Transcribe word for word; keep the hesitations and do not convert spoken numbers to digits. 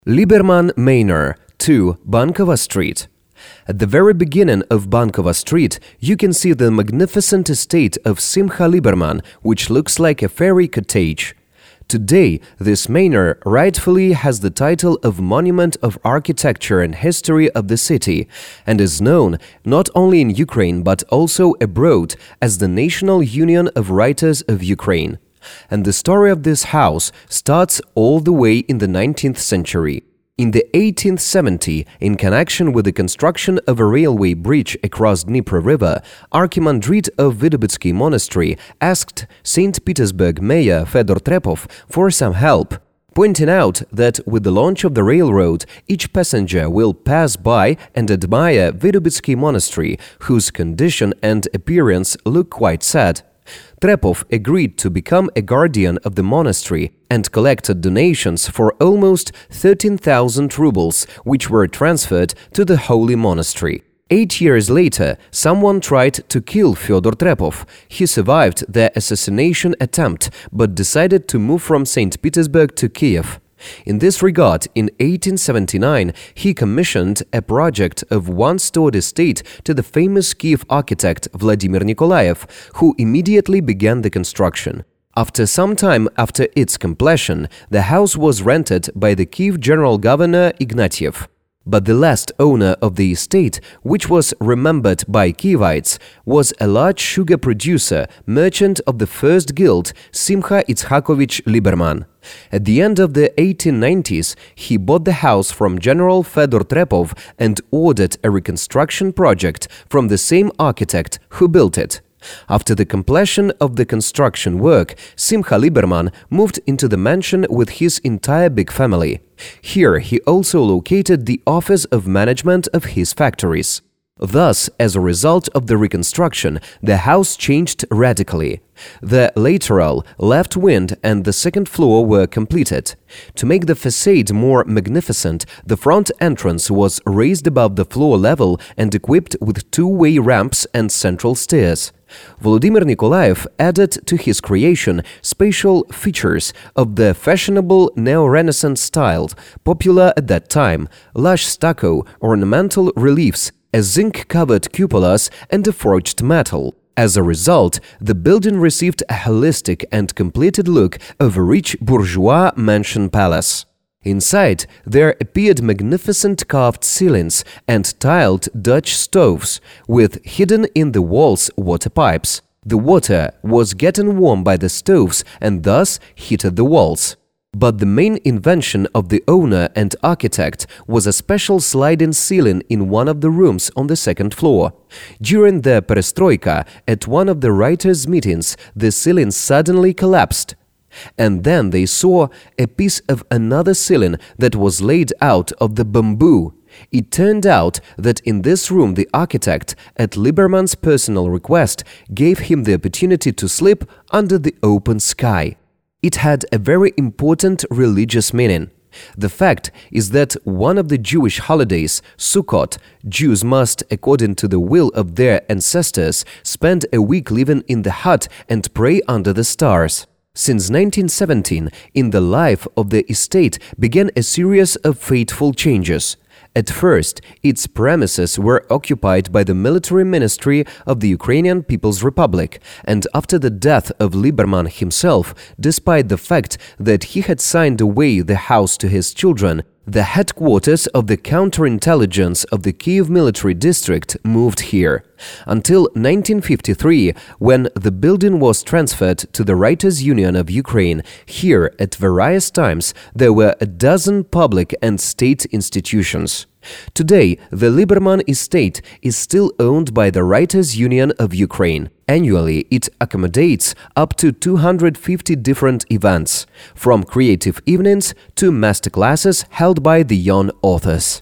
Liberman Manor, two Bankova Street. At the very beginning of Bankova Street, you can see the magnificent estate of Simcha Liberman, which looks like a fairy cottage. Today, this manor rightfully has the title of Monument of Architecture and History of the city, and is known not only in Ukraine but also abroad as the National Union of Writers of Ukraine. And the story of this house starts all the way in the nineteenth century. In the eighteen seventy, in connection with the construction of a railway bridge across Dnipro River, Archimandrit of Vydobytsky Monastery asked Saint Petersburg mayor Fedor Trepov for some help, pointing out that with the launch of the railroad, each passenger will pass by and admire Vydobytsky Monastery, whose condition and appearance look quite sad. Trepov agreed to become a guardian of the monastery and collected donations for almost thirteen thousand rubles, which were transferred to the holy monastery. Eight years later, someone tried to kill Fyodor Trepov. He survived the assassination attempt, but decided to move from Saint Petersburg to Kiev. In this regard, in eighteen seventy-nine, he commissioned a project of one-stored estate to the famous Kiev architect Vladimir Nikolaev, who immediately began the construction. After some time after its completion, the house was rented by the Kiev general governor Ignatiev. But the last owner of the estate, which was remembered by Kievites, was a large sugar producer, merchant of the first guild, Simcha Itzhakovich Liberman. At the end of the eighteen nineties, he bought the house from General Fedor Trepov and ordered a reconstruction project from the same architect who built it. After the completion of the construction work, Simcha Liberman moved into the mansion with his entire big family. Here he also located the office of management of his factories. Thus, as a result of the reconstruction, the house changed radically. The lateral, left wing and the second floor were completed. To make the facade more magnificent, the front entrance was raised above the floor level and equipped with two-way ramps and central stairs. Volodymyr Nikolaev added to his creation special features of the fashionable neo-Renaissance style, popular at that time: lush stucco, ornamental reliefs, a zinc-covered cupolas and a forged metal. As a result, the building received a holistic and completed look of a rich bourgeois mansion palace. Inside, there appeared magnificent carved ceilings and tiled Dutch stoves, with hidden in the walls water pipes. The water was getting warm by the stoves and thus heated the walls. But the main invention of the owner and architect was a special sliding ceiling in one of the rooms on the second floor. During the perestroika, at one of the writers' meetings, the ceiling suddenly collapsed. And then they saw a piece of another ceiling that was laid out of the bamboo. It turned out that in this room the architect, at Liberman's personal request, gave him the opportunity to sleep under the open sky. It had a very important religious meaning. The fact is that one of the Jewish holidays, Sukkot, Jews must, according to the will of their ancestors, spend a week living in the hut and pray under the stars. Since nineteen seventeen, in the life of the estate began a series of fateful changes. At first, its premises were occupied by the military ministry of the Ukrainian People's Republic, and after the death of Liberman himself, despite the fact that he had signed away the house to his children, the headquarters of the counterintelligence of the Kiev military district moved here. Until nineteen fifty-three, when the building was transferred to the Writers' Union of Ukraine, here at various times there were a dozen public and state institutions. Today, the Liberman estate is still owned by the Writers' Union of Ukraine. Annually, it accommodates up to two hundred fifty different events, from creative evenings to masterclasses held by the young authors.